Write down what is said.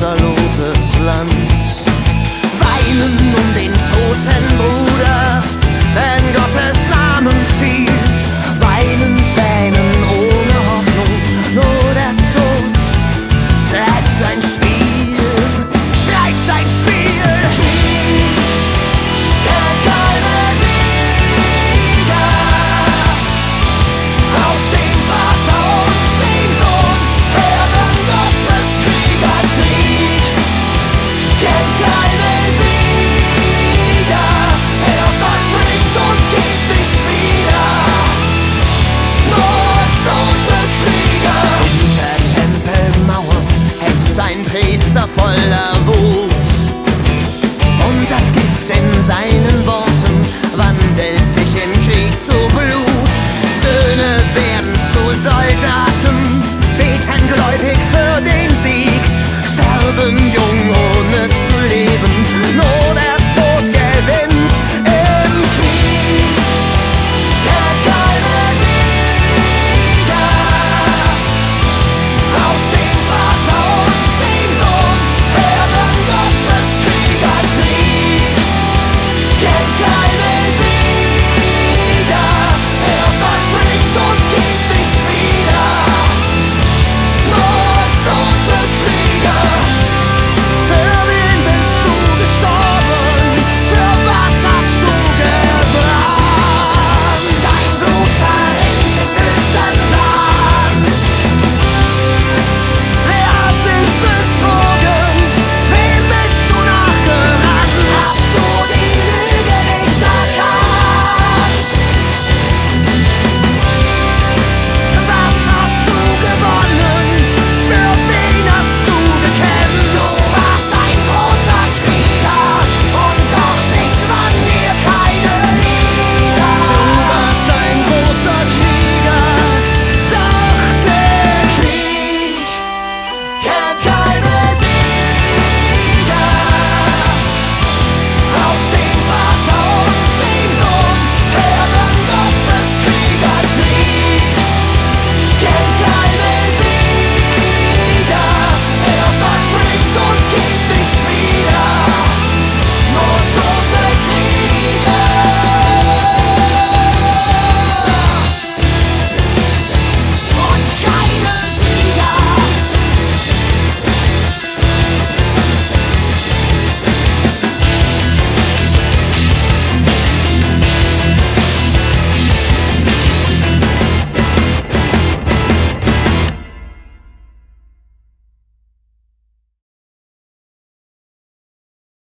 vaterloses Land. Weinen um den toten Bruder, in Gottes Namen fiel. Weinen Tränen ohne Hoffnung, nur der Tod treibt sein Spiel, treibt sein Spiel. Krieg kennt keine Sieger, aus dem Vater und dem Sohn werden Gottes Krieger. Krieg kennt keine Sieger, er verschlingt und gibt nichts wieder, nur tote Krieger. Hinter Tempelmauern hext ein Priester voller Wut.